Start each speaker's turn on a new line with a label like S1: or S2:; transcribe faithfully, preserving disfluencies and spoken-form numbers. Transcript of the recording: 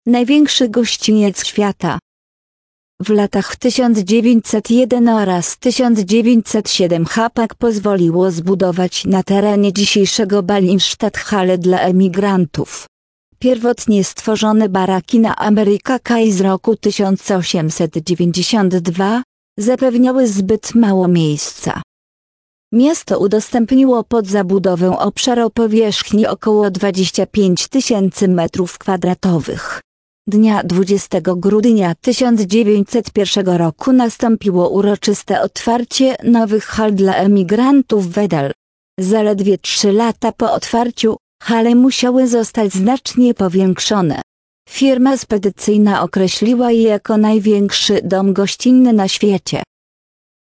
S1: największy gościniec świata. W latach tysiąc dziewięćset jeden oraz tysiąc dziewięćset siedem Hapag pozwoliło zbudować na terenie dzisiejszego Ballingstadt halę dla emigrantów. Pierwotnie stworzone baraki na America Quay z roku tysiąc osiemset dziewięćdziesiątego drugiego zapewniały zbyt mało miejsca. Miasto udostępniło pod zabudowę obszar o powierzchni około dwadzieścia pięć tysięcy metrów kwadratowych. Dnia dwudziestego grudnia tysiąc dziewięćset pierwszego roku nastąpiło uroczyste otwarcie nowych hal dla emigrantów w Wedel. Zaledwie trzy lata po otwarciu hale musiały zostać znacznie powiększone. Firma spedycyjna określiła je jako największy dom gościnny na świecie.